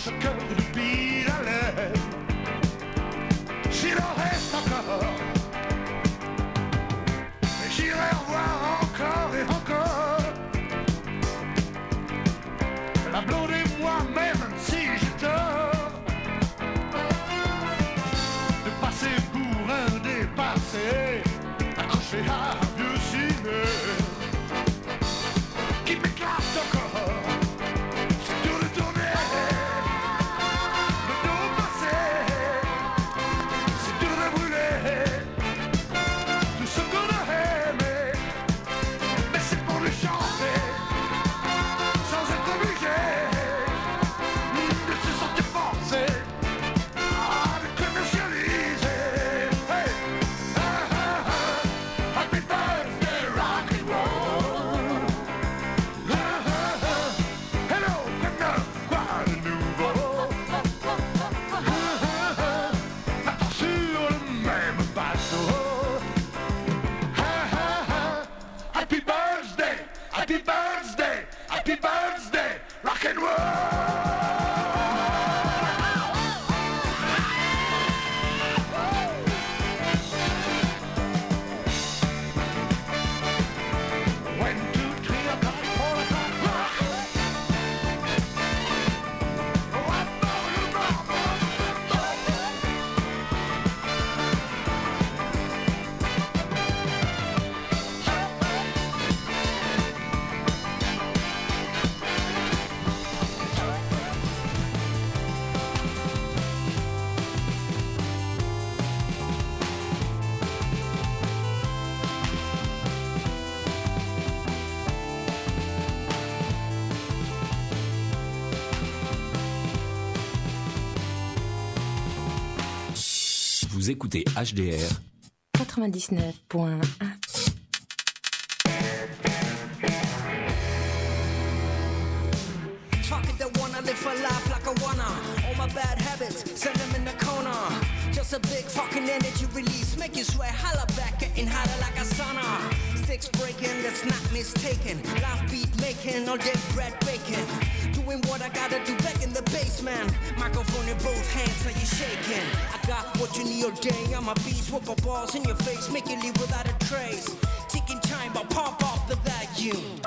ce cœur de pile à l'air. S'il en reste encore, j'irai revoir encore et encore la blonde et moi, même si j'ai tort de passer pour un dépassé, accroché à un vieux ciné qui m'éclate encore. C'est dur de tourner le dos passé, c'est dur de brûler tout ce qu'on a aimé, mais c'est pour le chanter sans être obligé de se sentir forcé à le commercialiser. Hey, happy birthday rock and roll. Hello, maintenant, quoi de nouveau? Maintenant sur le même bateau. Happy birthday, happy birthday, happy birthday, rock and roll. One, two, three o'clock, 4 o'clock, rock. Oh, I know you know. Vous écoutez HDR 99.1. Fuck it, they wanna live for life like I wanna. All my bad habits, send them in the corner. Just a big fucking energy release, make you sweat, holla back, getting hotter like a sauna. Sticks breaking, that's not mistaken. Life beat making, all day bread baking. Doing what I gotta do back in the basement. Microphone in both hands, now you shaking. I got what you need all day, I'm a beast, whip my balls in your face, make you leave without a trace. Taking time, but pump up the vacuum.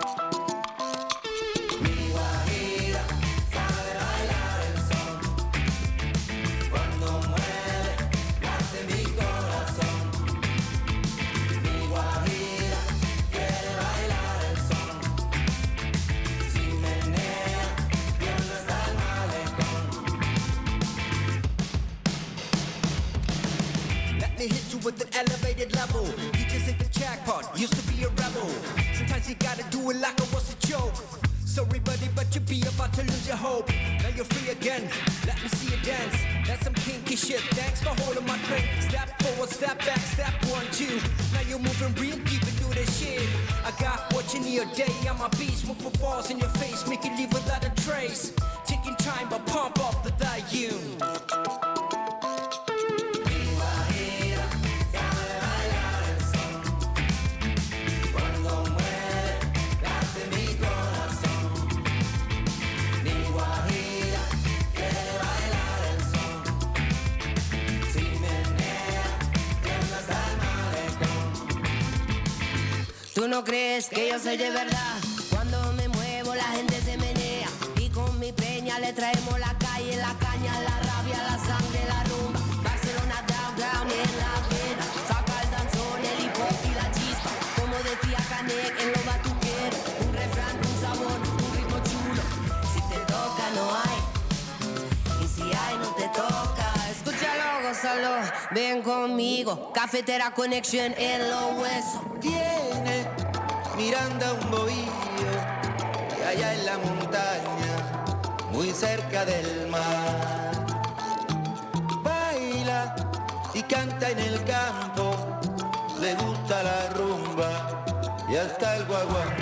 With an elevated level, you just hit the jackpot. Used to be a rebel. Sometimes you gotta do it like it was a joke. Sorry, buddy, but you be about to lose your hope. Now you're free again. Let me see you dance. That's some kinky shit. Thanks for holding my drink. Step forward, step back, step 1, 2. Now you're moving real deep into this shit. I got what you need all day. I'm a beast with my balls in your face, make you leave without a trace. Taking time, but pump up the volume. Tú no crees que yo soy de verdad. Cuando me muevo la gente se menea. Y con mi peña le traemos la calle, la caña, la rabia, la sangre, la rumba. Barcelona down en la vena. Saca el danzón, el hip hop y la chispa. Como decía Canek en lo batuquero. Un refrán, un sabor, un ritmo chulo. Si te toca no hay. Y si hay no te toca. Escúchalo, gózalo, ven conmigo. Cafetera Connection en los huesos. Tiene Miranda un bohío y allá en la montaña, muy cerca del mar. Baila y canta en el campo, le gusta la rumba y hasta el guaguancó.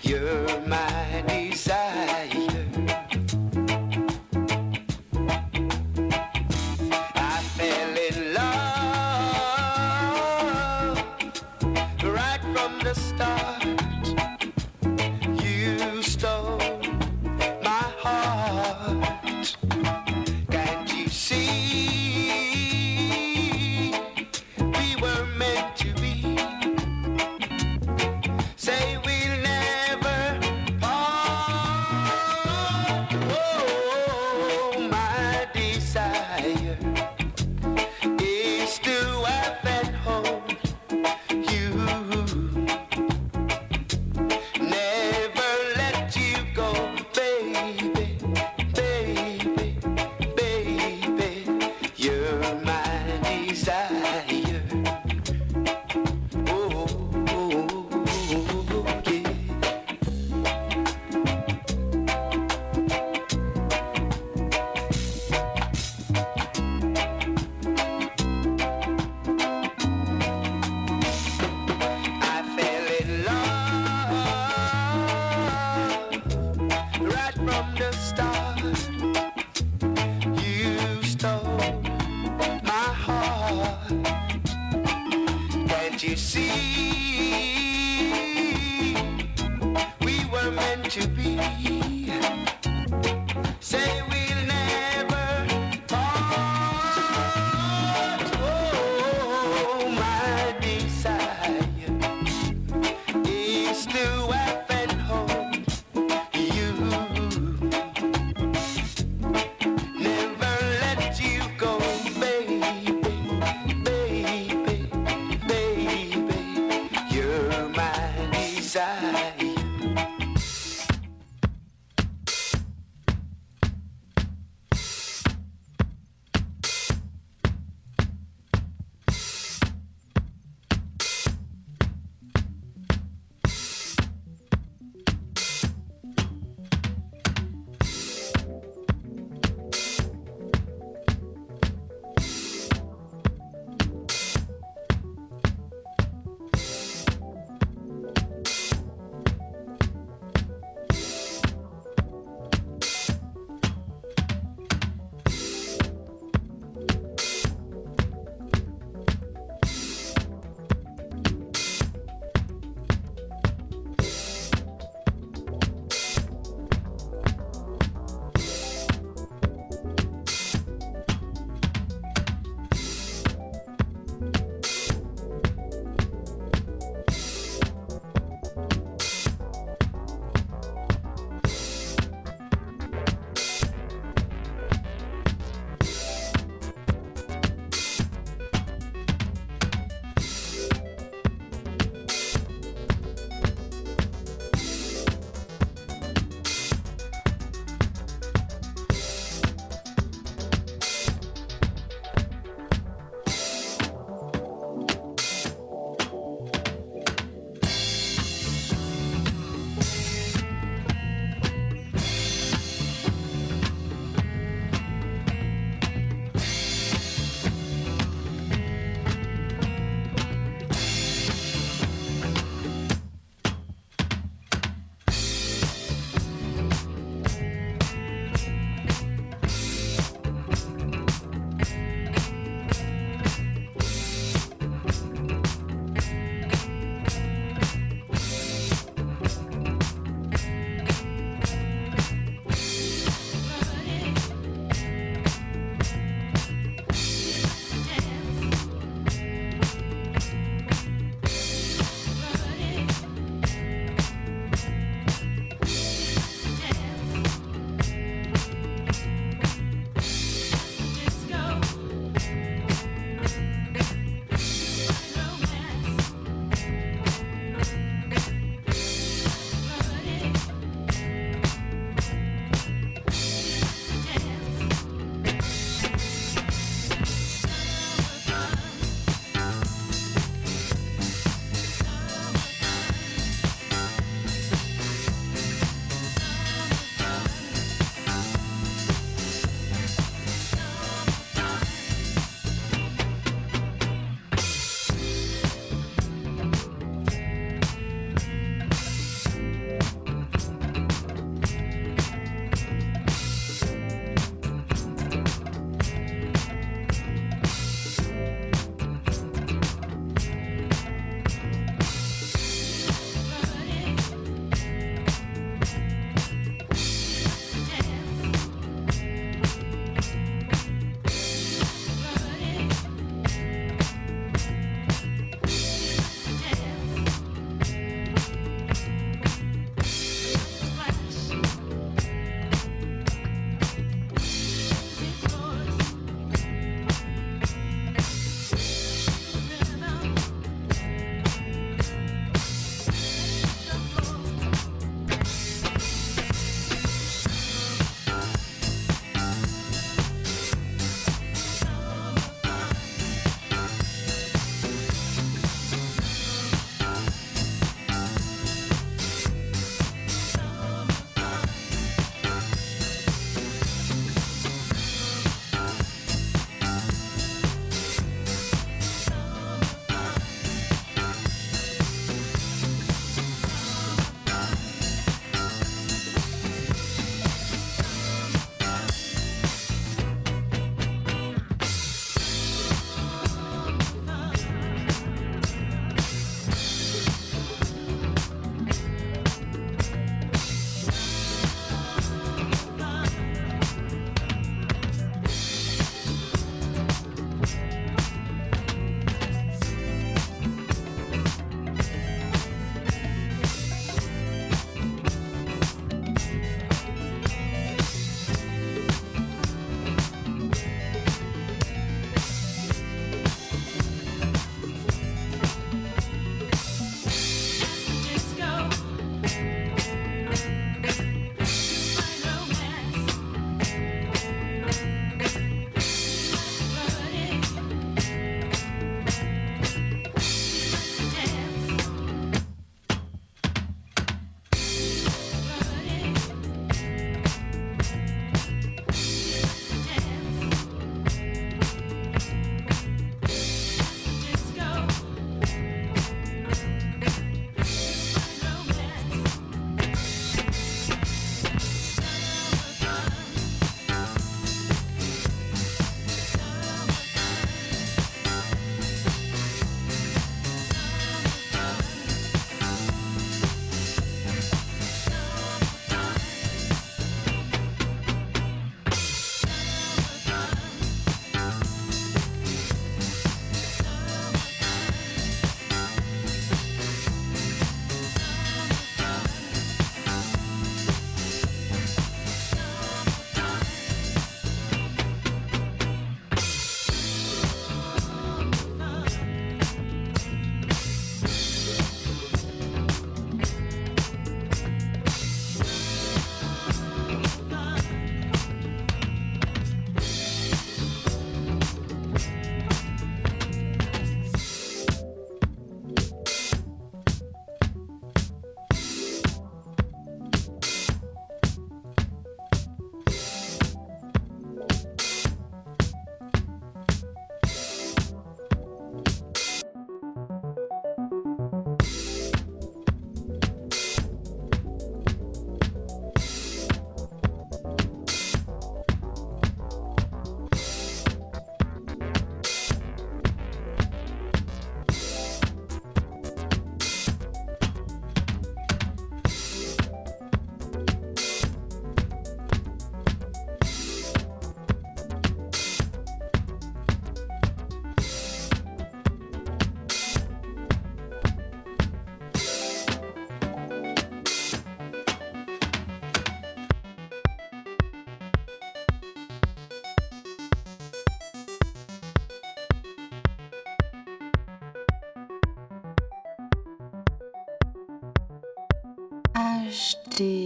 You're my desire. I fell in love right from the start. You stole my heart. Can't you see we were meant to be? Say we'll never part. Oh, my desire is to have and hold you. Never let you go, baby, baby, baby. You're my desire. Oh, yeah. I fell in love right from the start. You stole my heart. Can't you see we were meant to be? Say we'll never part. Oh, my desire is to have and hold you. Never let you go, baby, baby, baby. You're my desire.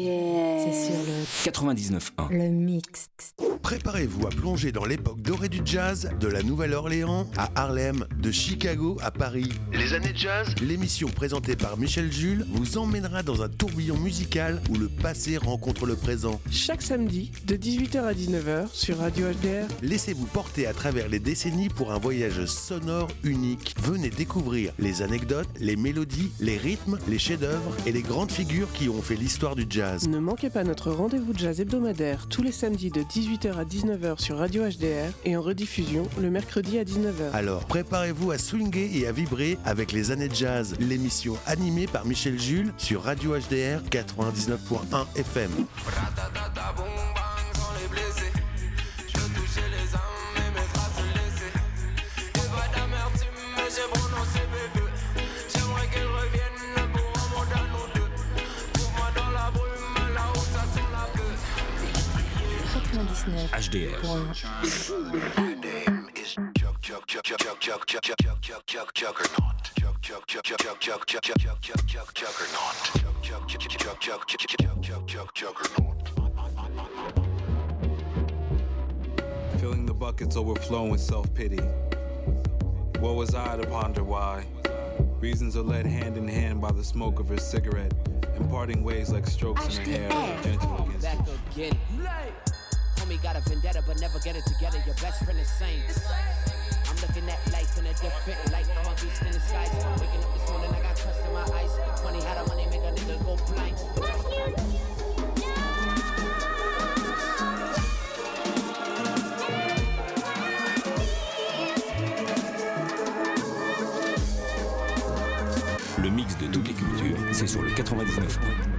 C'est sur le 99.1. Le mix. Préparez-vous à plonger dans l'époque dorée du jazz, de la Nouvelle-Orléans à Harlem, de Chicago à Paris. Les années jazz, l'émission présentée par Michel Jules vous emmènera dans un tourbillon musical où le passé rencontre le présent. Chaque samedi, de 18h à 19h sur Radio HDR. Laissez-vous porter à travers les décennies pour un voyage sonore unique. Venez découvrir les anecdotes, les mélodies, les rythmes, les chefs-d'œuvre et les grandes figures qui ont fait l'histoire du jazz. Ne manquez pas notre rendez-vous jazz hebdomadaire tous les samedis de 18h à 19h sur Radio HDR et en rediffusion le mercredi à 19h. Alors préparez-vous à swinger et à vibrer avec les années jazz, l'émission animée par Michel Jules sur Radio HDR 99.1 FM. HDR. Filling the buckets overflow with self-pity. What was I to ponder why? Reasons are led hand in hand by the smoke of her cigarette, and parting ways like strokes in her hair, gentle against back again. Homie got a vendetta, but never get it together. Your best friend is sane. I'm looking at life in a different light. I'm a beast in the skies. Waking up this morning, I got crust in my eyes. Funny how the money make a nigga go blind. Le mix de toutes les cultures, c'est sur le 99.